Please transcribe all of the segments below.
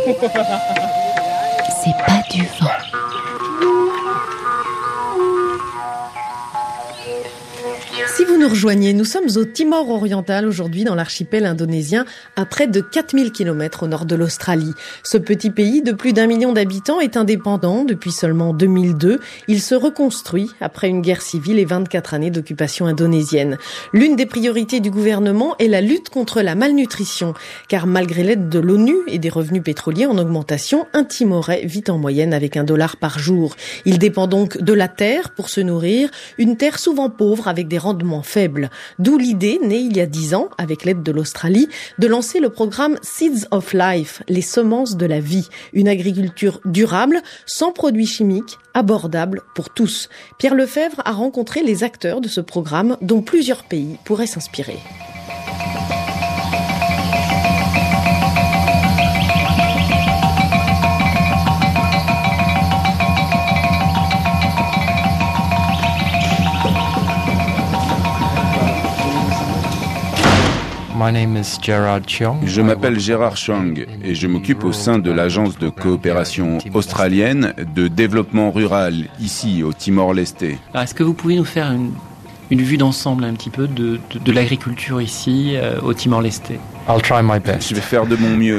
C'est pas du vent. Si vous nous rejoignez, nous sommes au Timor oriental aujourd'hui dans l'archipel indonésien à près de 4000 km au nord de l'Australie. Ce petit pays de plus d'1 million d'habitants est indépendant depuis seulement 2002. Il se reconstruit après une guerre civile et 24 années d'occupation indonésienne. L'une des priorités du gouvernement est la lutte contre la malnutrition. Car malgré l'aide de l'ONU et des revenus pétroliers en augmentation, un Timorais vit en moyenne avec $1 par jour. Il dépend donc de la terre pour se nourrir, une terre souvent pauvre avec des rendements faibles. D'où l'idée, née il y a 10 ans, avec l'aide de l'Australie, de lancer le programme Seeds of Life, les semences de la vie. Une agriculture durable, sans produits chimiques, abordable pour tous. Pierre Lefebvre a rencontré les acteurs de ce programme dont plusieurs pays pourraient s'inspirer. Je m'appelle Gérard Chang et je m'occupe au sein de l'agence de coopération australienne de développement rural ici au Timor-Leste. Alors, est-ce que vous pouvez nous faire une vue d'ensemble un petit peu de l'agriculture ici au Timor-Leste? Je vais faire de mon mieux.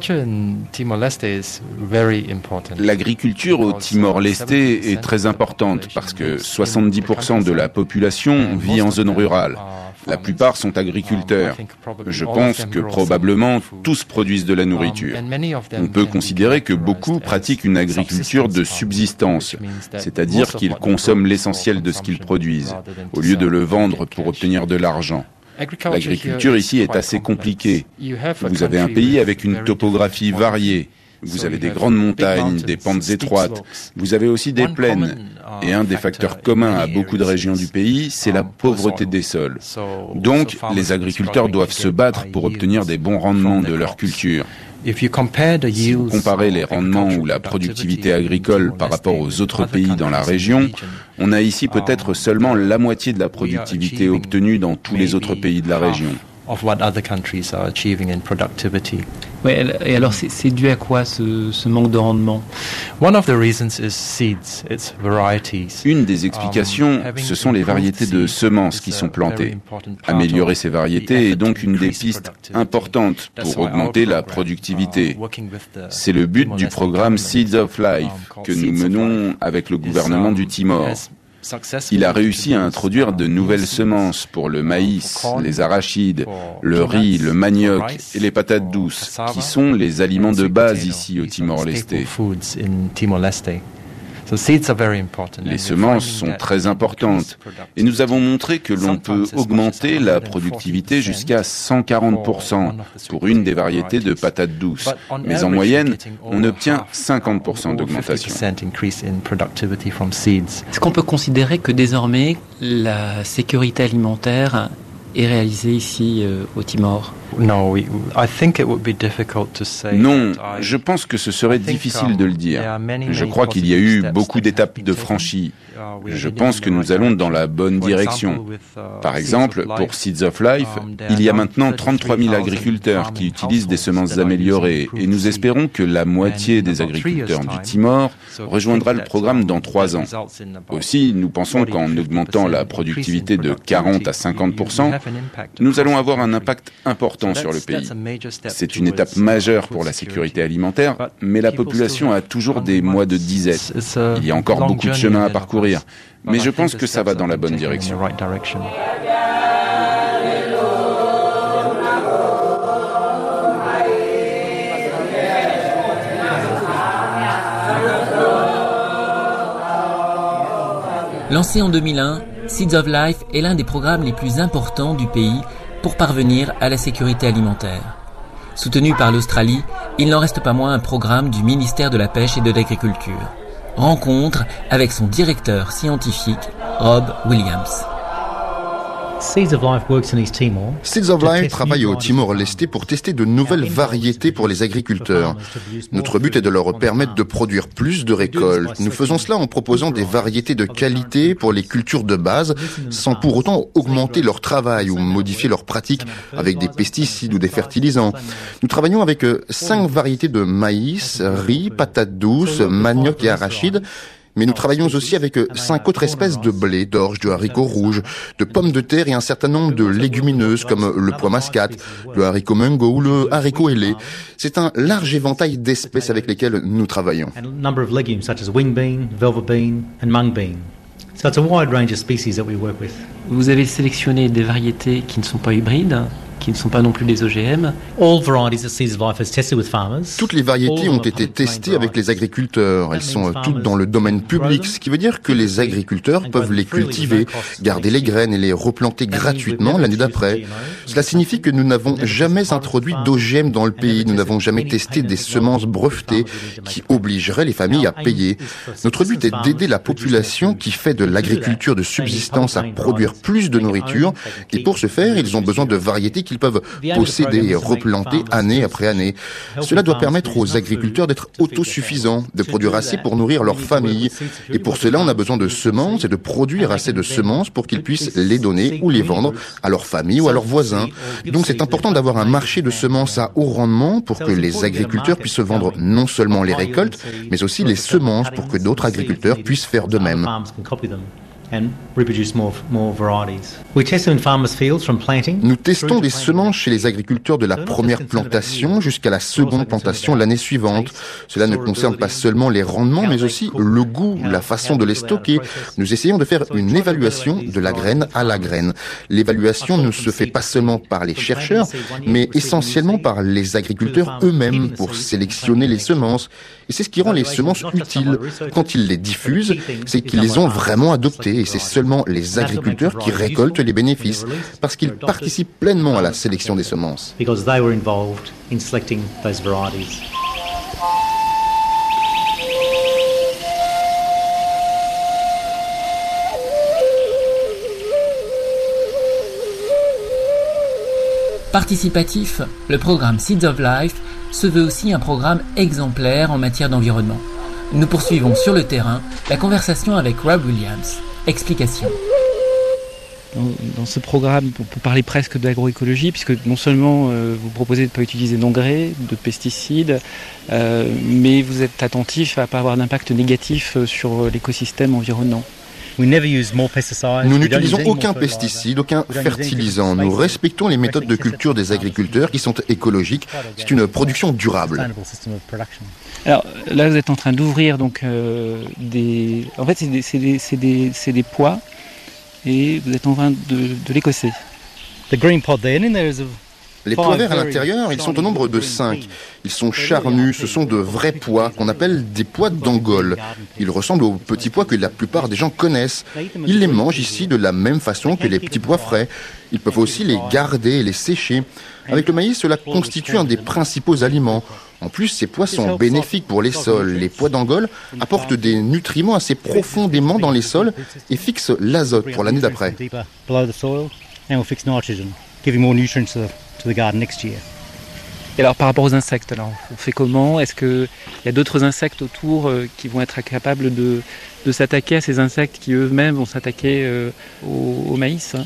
L'agriculture au Timor-Leste est très importante parce que 70% de la population vit en zone rurale. La plupart sont agriculteurs. Je pense que probablement tous produisent de la nourriture. On peut considérer que beaucoup pratiquent une agriculture de subsistance, c'est-à-dire qu'ils consomment l'essentiel de ce qu'ils produisent, au lieu de le vendre pour obtenir de l'argent. L'agriculture ici est assez compliquée. Vous avez un pays avec une topographie variée. Vous avez des grandes montagnes, des pentes étroites. Vous avez aussi des plaines. Et un des facteurs communs à beaucoup de régions du pays, c'est la pauvreté des sols. Donc, les agriculteurs doivent se battre pour obtenir des bons rendements de leur culture. Si vous comparez les rendements ou la productivité agricole par rapport aux autres pays dans la région, on a ici peut-être seulement la moitié de la productivité obtenue dans tous les autres pays de la région. Oui, et alors c'est dû à quoi ce manque de rendement? Une des explications, ce sont les variétés de semences qui sont plantées. Améliorer ces variétés est donc une des pistes importantes pour augmenter la productivité. C'est le but du programme Seeds of Life que nous menons avec le gouvernement du Timor. Il a réussi à introduire de nouvelles semences pour le maïs, les arachides, le riz, le manioc et les patates douces, qui sont les aliments de base ici au Timor-Leste. Les semences sont très importantes et nous avons montré que l'on peut augmenter la productivité jusqu'à 140% pour une des variétés de patates douces. Mais en moyenne, on obtient 50% d'augmentation. Est-ce qu'on peut considérer que désormais la sécurité alimentaire est réalisée ici au Timor? Non, je pense que ce serait difficile de le dire. Je crois qu'il y a eu beaucoup d'étapes de franchies. Je pense que nous allons dans la bonne direction. Par exemple, pour Seeds of Life, il y a maintenant 33 000 agriculteurs qui utilisent des semences améliorées et nous espérons que la moitié des agriculteurs du Timor rejoindra le programme dans 3 ans. Aussi, nous pensons qu'en augmentant la productivité de 40 à 50%, nous allons avoir un impact important sur le pays. C'est une étape majeure pour la sécurité alimentaire, mais la population a toujours des mois de disette. Il y a encore beaucoup de chemin à parcourir, mais je pense que ça va dans la bonne direction. Lancé en 2001, Seeds of Life est l'un des programmes les plus importants du pays pour parvenir à la sécurité alimentaire. Soutenu par l'Australie, il n'en reste pas moins un programme du ministère de la Pêche et de l'Agriculture. Rencontre avec son directeur scientifique, Rob Williams. Seeds of Life travaille au Timor-Leste pour tester de nouvelles variétés pour les agriculteurs. Notre but est de leur permettre de produire plus de récoltes. Nous faisons cela en proposant des variétés de qualité pour les cultures de base, sans pour autant augmenter leur travail ou modifier leurs pratiques avec des pesticides ou des fertilisants. Nous travaillons avec 5 variétés de maïs, riz, patates douces, manioc et arachides. Mais nous travaillons aussi avec 5 autres espèces de blé, d'orge, de haricots rouges, de pommes de terre et un certain nombre de légumineuses comme le pois mascate, le haricot mungo ou le haricot ailé. C'est un large éventail d'espèces avec lesquelles nous travaillons. Vous avez sélectionné des variétés qui ne sont pas hybrides, qui ne sont pas non plus des OGM. Toutes les variétés ont été testées avec les agriculteurs. Elles sont toutes dans le domaine public, ce qui veut dire que les agriculteurs peuvent les cultiver, garder les graines et les replanter gratuitement l'année d'après. Cela signifie que nous n'avons jamais introduit d'OGM dans le pays. Nous n'avons jamais testé des semences brevetées qui obligeraient les familles à payer. Notre but est d'aider la population qui fait de l'agriculture de subsistance à produire plus de nourriture. Et pour ce faire, ils ont besoin de variétés qu'ils peuvent posséder et replanter année après année. Cela doit permettre aux agriculteurs d'être autosuffisants, de produire assez pour nourrir leur famille. Et pour cela, on a besoin de semences et de produire assez de semences pour qu'ils puissent les donner ou les vendre à leur famille ou à leurs voisins. Donc c'est important d'avoir un marché de semences à haut rendement pour que les agriculteurs puissent vendre non seulement les récoltes, mais aussi les semences pour que d'autres agriculteurs puissent faire de même. Nous testons des semences chez les agriculteurs de la première plantation jusqu'à la seconde plantation l'année suivante. Cela ne concerne pas seulement les rendements, mais aussi le goût, la façon de les stocker. Nous essayons de faire une évaluation de la graine à la graine. L'évaluation ne se fait pas seulement par les chercheurs, mais essentiellement par les agriculteurs eux-mêmes pour sélectionner les semences. Et c'est ce qui rend les semences utiles. Quand ils les diffusent, c'est qu'ils les ont vraiment adoptées. Et c'est seulement les agriculteurs qui récoltent les bénéfices, parce qu'ils participent pleinement à la sélection des semences. Participatif, le programme Seeds of Life se veut aussi un programme exemplaire en matière d'environnement. Nous poursuivons sur le terrain la conversation avec Rob Williams. Explication. Dans ce programme, on peut parler presque d'agroécologie, puisque non seulement vous proposez de ne pas utiliser d'engrais, de pesticides, mais vous êtes attentif à ne pas avoir d'impact négatif sur l'écosystème environnant. Nous n'utilisons aucun pesticide, aucun fertilisant. Nous respectons les méthodes de culture des agriculteurs qui sont écologiques. C'est une production durable. Alors là, vous êtes en train d'ouvrir donc des. En fait, c'est des pois et vous êtes en train de l'écosser. Les pois verts à l'intérieur, ils sont au nombre de 5. Ils sont charnus, ce sont de vrais pois qu'on appelle des pois d'Angole. Ils ressemblent aux petits pois que la plupart des gens connaissent. Ils les mangent ici de la même façon que les petits pois frais. Ils peuvent aussi les garder et les sécher. Avec le maïs, cela constitue un des principaux aliments. En plus, ces pois sont bénéfiques pour les sols. Les pois d'Angole apportent des nutriments assez profondément dans les sols et fixent l'azote pour l'année d'après. Et alors par rapport aux insectes, alors, on fait comment ? Est-ce qu'il y a d'autres insectes autour qui vont être capables de s'attaquer à ces insectes qui eux-mêmes vont s'attaquer au maïs, hein ?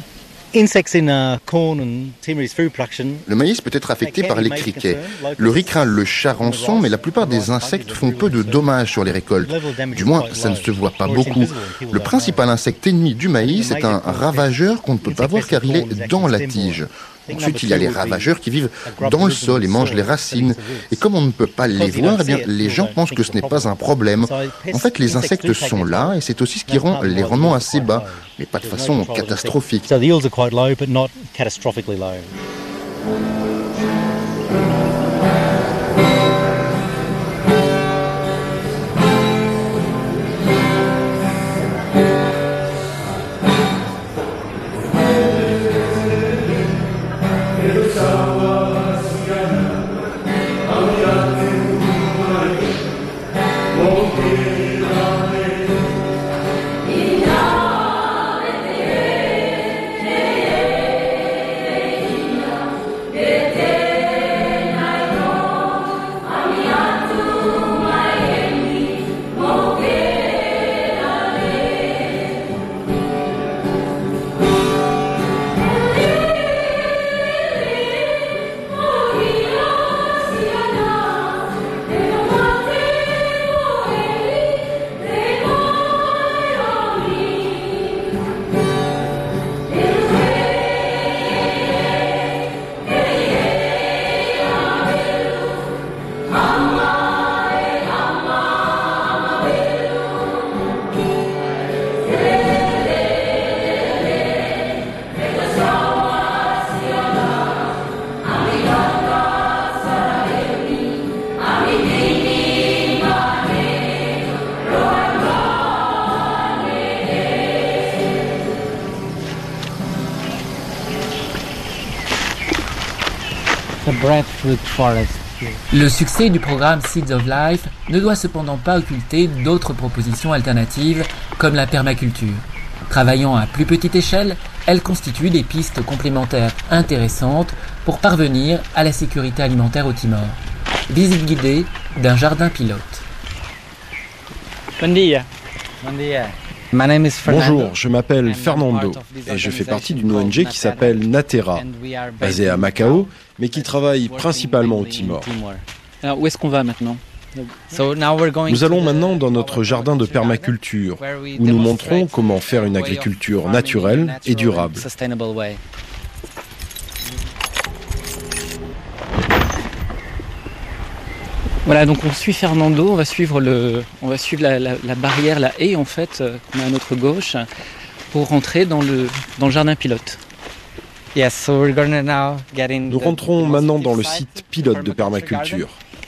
Le maïs peut être affecté par les criquets. Le riz craint le charançon, mais la plupart des insectes font peu de dommages sur les récoltes. Du moins, ça ne se voit pas beaucoup. Le principal insecte ennemi du maïs est un ravageur qu'on ne peut pas voir car il est dans la tige. Ensuite, il y a les ravageurs qui vivent dans le sol et mangent les racines. Et comme on ne peut pas les voir, eh bien, les gens pensent que ce n'est pas un problème. En fait, les insectes sont là et c'est aussi ce qui rend les rendements assez bas, mais pas de façon catastrophique. Le succès du programme Seeds of Life ne doit cependant pas occulter d'autres propositions alternatives comme la permaculture. Travaillant à plus petite échelle, elle constitue des pistes complémentaires intéressantes pour parvenir à la sécurité alimentaire au Timor. Visite guidée d'un jardin pilote. Bon dia. Bonjour, je m'appelle Fernando et je fais partie d'une ONG qui s'appelle Natera, basée à Macao, mais qui travaille principalement au Timor. Alors où est-ce qu'on va maintenant ? Nous allons maintenant dans notre jardin de permaculture, où nous montrons comment faire une agriculture naturelle et durable. Voilà, donc on suit Fernando, on va suivre la barrière, la haie en fait, qu'on a à notre gauche, pour rentrer dans le jardin pilote. Nous rentrons maintenant dans le site pilote de permaculture.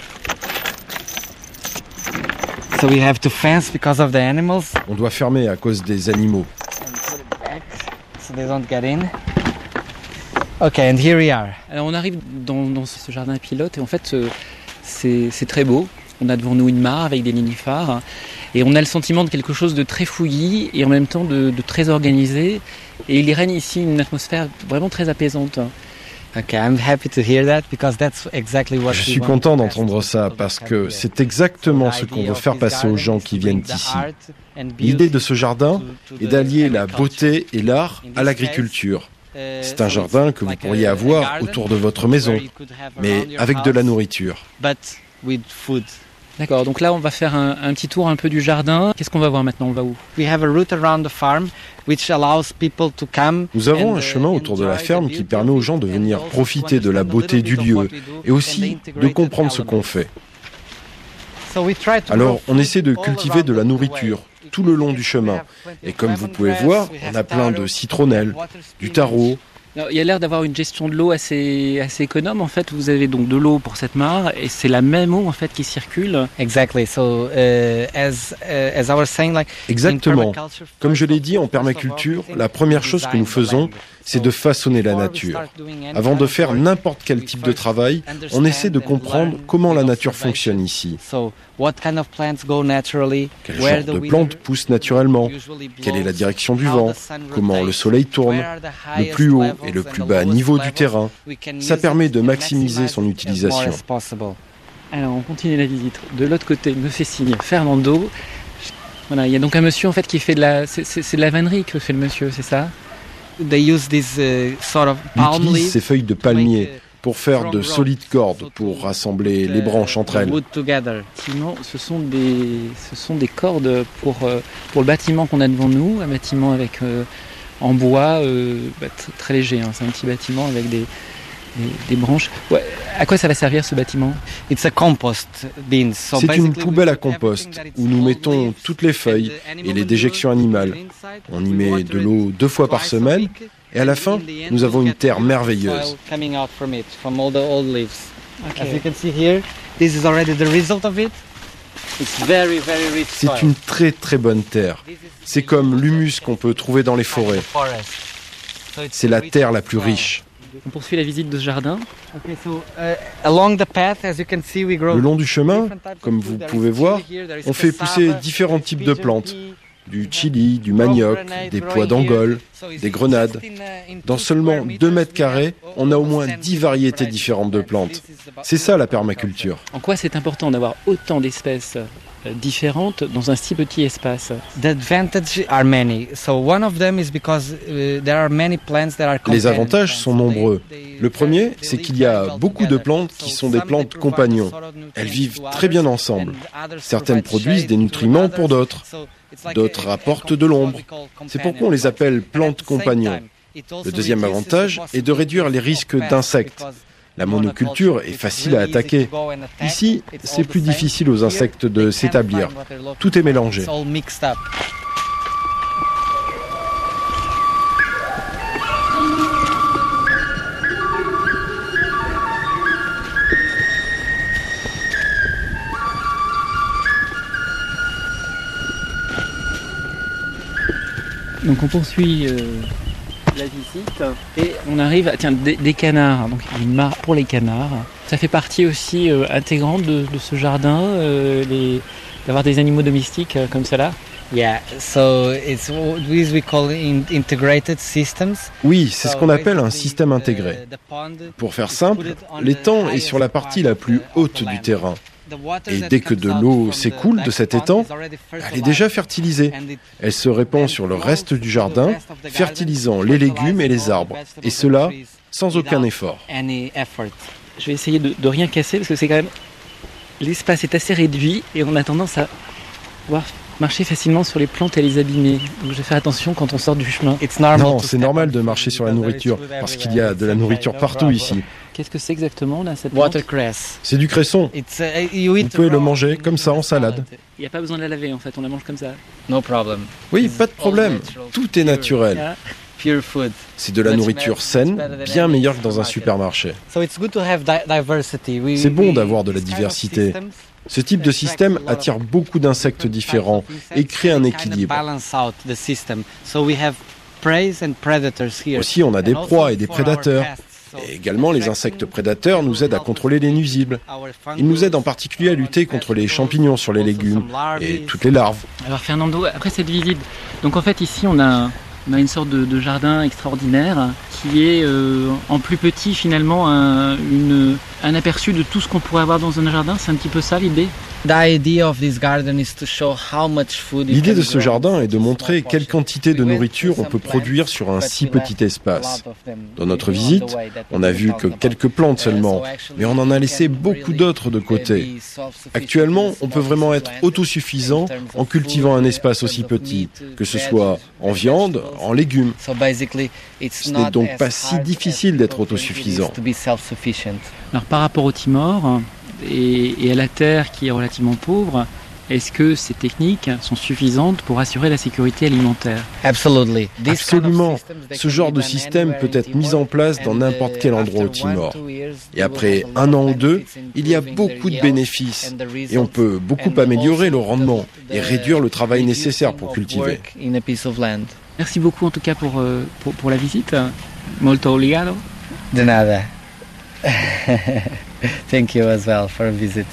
On doit fermer à cause des animaux. Alors on arrive dans ce jardin pilote et en fait c'est très beau. On a devant nous une mare avec des nénuphars et on a le sentiment de quelque chose de très fouillis et en même temps de très organisé. Et il y règne ici une atmosphère vraiment très apaisante. Je suis content d'entendre ça parce que c'est exactement ce qu'on veut faire passer aux gens qui viennent ici. L'idée de ce jardin est d'allier la beauté et l'art à l'agriculture. C'est un jardin que vous pourriez avoir autour de votre maison, mais avec de la nourriture. D'accord, donc là on va faire un petit tour un peu du jardin. Qu'est-ce qu'on va voir maintenant ? On va où ? Nous avons un chemin autour de la ferme qui permet aux gens de venir profiter de la beauté du lieu et aussi de comprendre ce qu'on fait. Alors on essaie de cultiver de la nourriture tout le long du chemin. Et comme vous pouvez voir, on a plein de citronnelles, du taro. Alors, il y a l'air d'avoir une gestion de l'eau assez économe. En fait, vous avez donc de l'eau pour cette mare et c'est la même eau en fait qui circule. Exactement. Comme je l'ai dit en permaculture, la première chose que nous faisons, c'est de façonner la nature. Avant de faire n'importe quel type de travail, on essaie de comprendre comment la nature fonctionne ici. Quel genre de plantes poussent naturellement? Quelle est la direction du vent? Comment le soleil tourne? Le plus haut et le plus bas niveau du terrain. Ça permet de maximiser son utilisation. Alors on continue la visite. De l'autre côté, me fait signe Fernando. Voilà, il y a donc un monsieur en fait qui fait c'est de la vannerie que fait le monsieur, c'est ça? Il utilise ces feuilles de palmier pour faire de solides cordes, pour rassembler les branches entre elles. Effectivement, ce sont des cordes pour le bâtiment qu'on a devant nous, un bâtiment avec en bois très léger. Hein. C'est un petit bâtiment avec des branches. Ouais. À quoi ça va servir ce bâtiment? C'est une poubelle à compost où nous mettons toutes les feuilles et les déjections animales. On y met de l'eau 2 fois par semaine et à la fin, nous avons une terre merveilleuse. C'est une très très bonne terre. C'est comme l'humus qu'on peut trouver dans les forêts. C'est la terre la plus riche. On poursuit la visite de ce jardin. Le long du chemin, comme vous pouvez voir, on fait pousser différents types de plantes. Du chili, du manioc, des pois d'Angole, des grenades. Dans seulement 2 mètres carrés, on a au moins 10 variétés différentes de plantes. C'est ça la permaculture. En quoi c'est important d'avoir autant d'espèces différentes dans un si petit espace? Les avantages sont nombreux. Le premier, c'est qu'il y a beaucoup de plantes qui sont des plantes compagnons. Elles vivent très bien ensemble. Certaines produisent des nutriments pour d'autres. D'autres apportent de l'ombre. C'est pourquoi on les appelle plantes compagnons. Le deuxième avantage est de réduire les risques d'insectes. La monoculture est facile à attaquer. Ici, c'est plus difficile aux insectes de s'établir. Tout est mélangé. Donc on poursuit la visite et on arrive à des canards, donc une mare pour les canards. Ça fait partie aussi intégrante de ce jardin, d'avoir des animaux domestiques comme ça là. Yeah, so it's what we call integrated systems. Oui, c'est ce qu'on appelle un système intégré. Pour faire simple, l'étang est sur la partie la plus haute du terrain. Et dès que de l'eau s'écoule de cet étang, elle est déjà fertilisée. Elle se répand sur le reste du jardin, fertilisant les légumes et les arbres. Et cela sans aucun effort. Je vais essayer de rien casser parce que c'est quand même... L'espace est assez réduit et on a tendance à pouvoir marcher facilement sur les plantes et les abîmer. Donc je vais faire attention quand on sort du chemin. Non, c'est normal de marcher sur la nourriture parce qu'il y a de la nourriture partout ici. Qu'est-ce que c'est exactement là, cette plante ? Watercress. C'est du cresson. Vous pouvez le manger comme ça en salade. Il n'y a pas besoin de la laver en fait, on la mange comme ça. No problem. Oui, pas de problème. Tout est naturel. Pure food. C'est de la nourriture saine, bien meilleure que dans un supermarché. C'est bon d'avoir de la diversité. Ce type de système attire beaucoup d'insectes différents et crée un équilibre. Aussi, on a des proies et des prédateurs. Et également, les insectes prédateurs nous aident à contrôler les nuisibles. Ils nous aident en particulier à lutter contre les champignons sur les légumes et toutes les larves. Alors Fernando, après cette visite, donc en fait ici on a une sorte de jardin extraordinaire qui est en plus petit finalement un aperçu de tout ce qu'on pourrait avoir dans un jardin. C'est un petit peu ça l'idée ? L'idée de ce jardin est de montrer quelle quantité de nourriture on peut produire sur un si petit espace. Dans notre visite, on n'a vu que quelques plantes seulement, mais on en a laissé beaucoup d'autres de côté. Actuellement, on peut vraiment être autosuffisant en cultivant un espace aussi petit, que ce soit en viande, en légumes. Ce n'est donc pas si difficile d'être autosuffisant. Alors par rapport au Timor et à la terre qui est relativement pauvre, est-ce que ces techniques sont suffisantes pour assurer la sécurité alimentaire ? Absolument. Ce genre de système peut être mis en place dans n'importe quel endroit au Timor. Et après 1 an ou 2, il y a beaucoup de bénéfices. Et on peut beaucoup améliorer le rendement et réduire le travail nécessaire pour cultiver. Merci beaucoup en tout cas pour la visite. Molto obrigado. De nada. Thank you as well for a visit.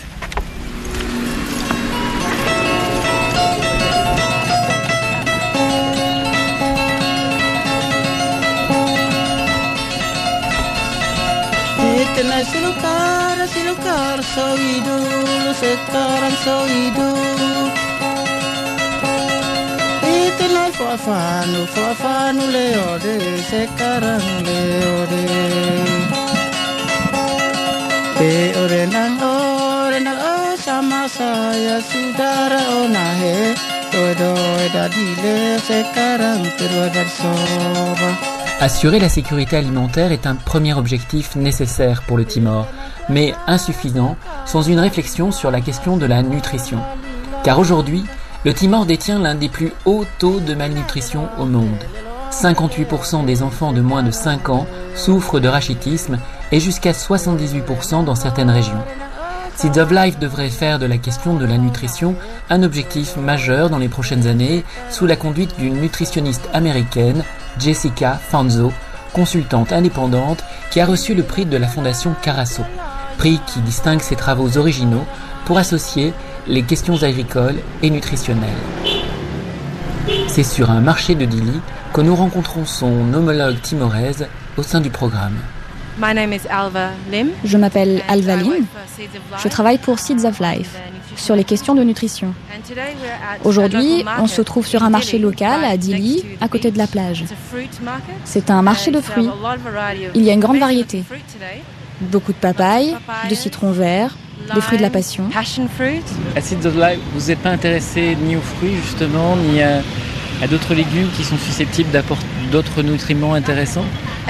Assurer la sécurité alimentaire est un premier objectif nécessaire pour le Timor, mais insuffisant sans une réflexion sur la question de la nutrition. Car aujourd'hui, le Timor détient l'un des plus hauts taux de malnutrition au monde. 58% des enfants de moins de 5 ans souffrent de rachitisme et jusqu'à 78% dans certaines régions. Seeds of Life devrait faire de la question de la nutrition un objectif majeur dans les prochaines années sous la conduite d'une nutritionniste américaine, Jessica Fanzo, consultante indépendante qui a reçu le prix de la fondation Carasso, prix qui distingue ses travaux originaux pour associer les questions agricoles et nutritionnelles. C'est sur un marché de Dili que nous rencontrons son homologue timoraise au sein du programme. Je m'appelle Alva Lim. Je travaille pour Seeds of Life sur les questions de nutrition. Aujourd'hui, on se trouve sur un marché local à Dili, à côté de la plage. C'est un marché de fruits. Il y a une grande variété. Beaucoup de papayes, de citrons verts, des fruits de la passion. À Seeds of Life, vous n'êtes pas intéressé ni aux fruits justement, ni à d'autres légumes qui sont susceptibles d'apporter d'autres nutriments intéressants?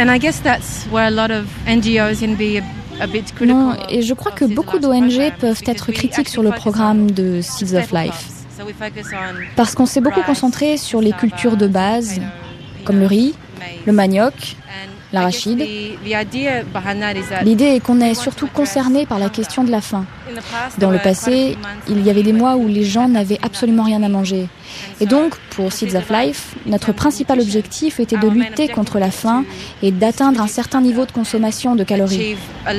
Non, et je crois que beaucoup d'ONG peuvent être critiques sur le programme de Seeds of Life. Parce qu'on s'est beaucoup concentré sur les cultures de base, comme le riz, le manioc, l'arachide. L'idée est qu'on est surtout concerné par la question de la faim. Dans le passé, il y avait des mois où les gens n'avaient absolument rien à manger. Et donc, pour Seeds of Life, notre principal objectif était de lutter contre la faim et d'atteindre un certain niveau de consommation de calories.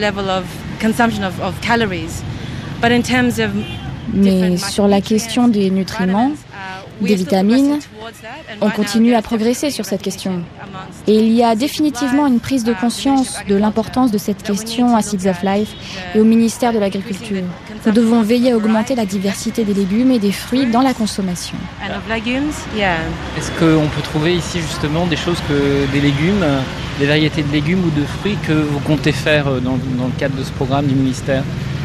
Mais sur la question des nutriments, des vitamines, on continue à progresser sur cette question. Et il y a définitivement une prise de conscience de l'importance de cette question à Seeds of Life et au ministère de l'Agriculture. Nous devons veiller à augmenter la diversité des légumes et des fruits dans la consommation. Est-ce qu'on peut trouver ici justement des choses que des légumes, des variétés de légumes ou de fruits que vous comptez faire dans le cadre de ce programme du ministère?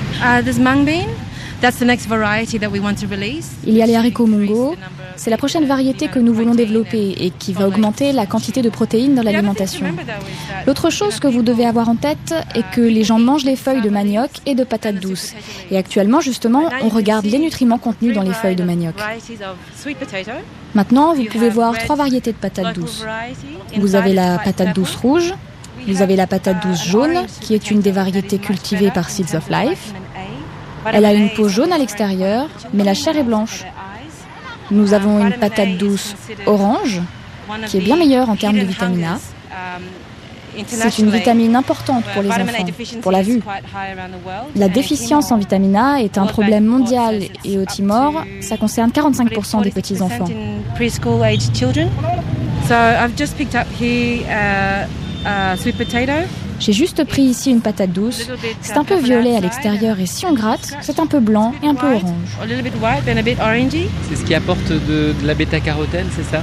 Il y a les haricots mungo. C'est la prochaine variété que nous voulons développer et qui va augmenter la quantité de protéines dans l'alimentation. L'autre chose que vous devez avoir en tête est que les gens mangent les feuilles de manioc et de patates douces. Et actuellement, justement, on regarde les nutriments contenus dans les feuilles de manioc. Maintenant, vous pouvez voir 3 variétés de patates douces. Vous avez la patate douce rouge, vous avez la patate douce jaune, qui est une des variétés cultivées par Seeds of Life. Elle a une peau jaune à l'extérieur, mais la chair est blanche. Nous avons une patate douce orange, qui est bien meilleure en termes de vitamine A. C'est une vitamine importante pour les enfants, pour la vue. La déficience en vitamine A est un problème mondial et au Timor, ça concerne 45% des petits-enfants. J'ai juste pris ici une patate douce. C'est un peu violet à l'extérieur et si on gratte, c'est un peu blanc et un peu orange. C'est ce qui apporte de la bêta-carotène, c'est ça?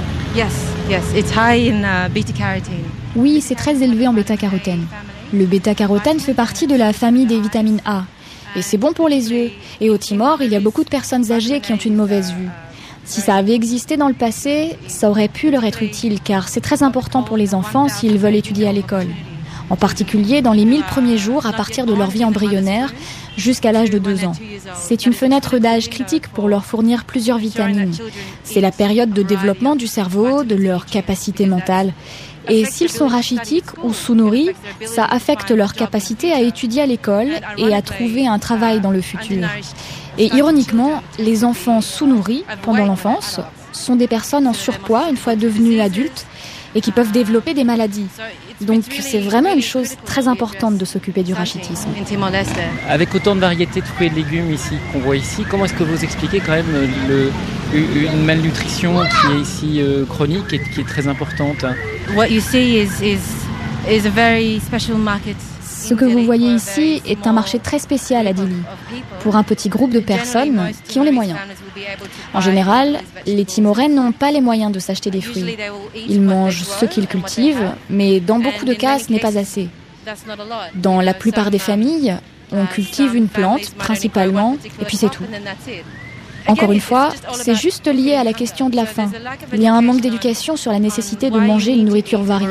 Oui, c'est très élevé en bêta-carotène. Le bêta-carotène fait partie de la famille des vitamines A. Et c'est bon pour les yeux. Et au Timor, il y a beaucoup de personnes âgées qui ont une mauvaise vue. Si ça avait existé dans le passé, ça aurait pu leur être utile car c'est très important pour les enfants s'ils veulent étudier à l'école. En particulier dans les 1000 premiers jours à partir de leur vie embryonnaire jusqu'à l'âge de 2 ans. C'est une fenêtre d'âge critique pour leur fournir plusieurs vitamines. C'est la période de développement du cerveau, de leur capacité mentale. Et s'ils sont rachitiques ou sous-nourris, ça affecte leur capacité à étudier à l'école et à trouver un travail dans le futur. Et ironiquement, les enfants sous-nourris pendant l'enfance sont des personnes en surpoids une fois devenus adultes et qui peuvent développer des maladies. Donc c'est vraiment une chose très importante de s'occuper du rachitisme. Avec autant de variétés de fruits et de légumes ici qu'on voit ici, comment est-ce que vous expliquez quand même une malnutrition qui est ici chronique et qui est très importante? Ce que vous voyez ici est un marché très spécial à Dili, pour un petit groupe de personnes qui ont les moyens. En général, les Timorais n'ont pas les moyens de s'acheter des fruits. Ils mangent ce qu'ils cultivent, mais dans beaucoup de cas, ce n'est pas assez. Dans la plupart des familles, on cultive une plante, principalement, et puis c'est tout. Encore une fois, c'est juste lié à la question de la faim. Il y a un manque d'éducation sur la nécessité de manger une nourriture variée.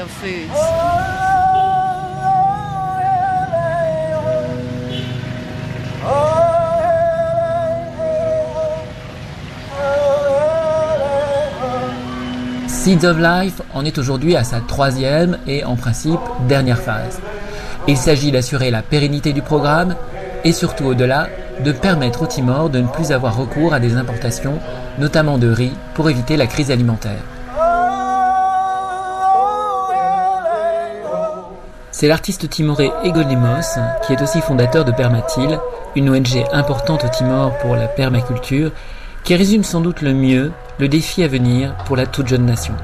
Seeds of Life en est aujourd'hui à sa 3e et en principe dernière phase. Il s'agit d'assurer la pérennité du programme et surtout au-delà, de permettre au Timor de ne plus avoir recours à des importations, notamment de riz, pour éviter la crise alimentaire. C'est l'artiste timoré Egon Lemos, qui est aussi fondateur de Permatil, une ONG importante au Timor pour la permaculture, qui résume sans doute le mieux le défi à venir pour la toute jeune nation.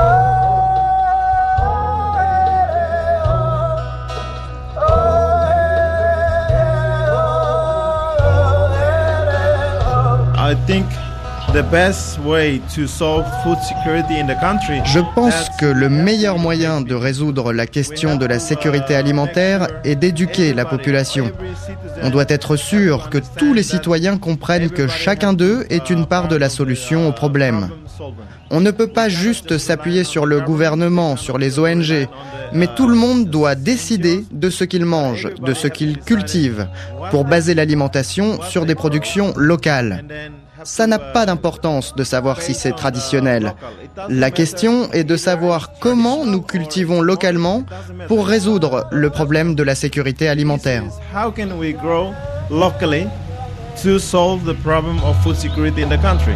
Je pense que le meilleur moyen de résoudre la question de la sécurité alimentaire est d'éduquer la population. On doit être sûr que tous les citoyens comprennent que chacun d'eux est une part de la solution au problème. On ne peut pas juste s'appuyer sur le gouvernement, sur les ONG, mais tout le monde doit décider de ce qu'il mange, de ce qu'il cultive, pour baser l'alimentation sur des productions locales. ça n'a pas d'importance de savoir si c'est traditionnel. La question est de savoir comment nous cultivons localement pour résoudre le problème de la sécurité alimentaire. How can we grow locally to solve the problem of food security in the country?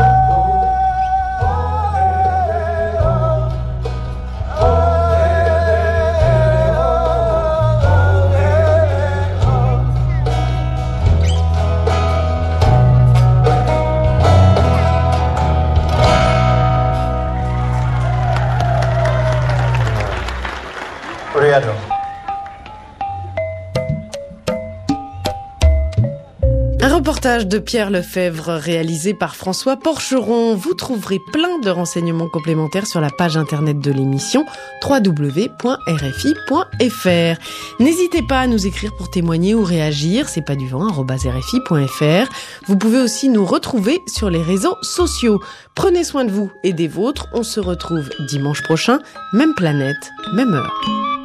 Un reportage de Pierre Lefebvre réalisé par François Porcheron. Vous trouverez plein de renseignements complémentaires sur la page internet de l'émission www.rfi.fr. N'hésitez pas à nous écrire pour témoigner ou réagir, c'est pas du vent@rfi.fr. Vous pouvez aussi nous retrouver sur les réseaux sociaux. Prenez soin de vous et des vôtres. On se retrouve dimanche prochain, même planète, même heure.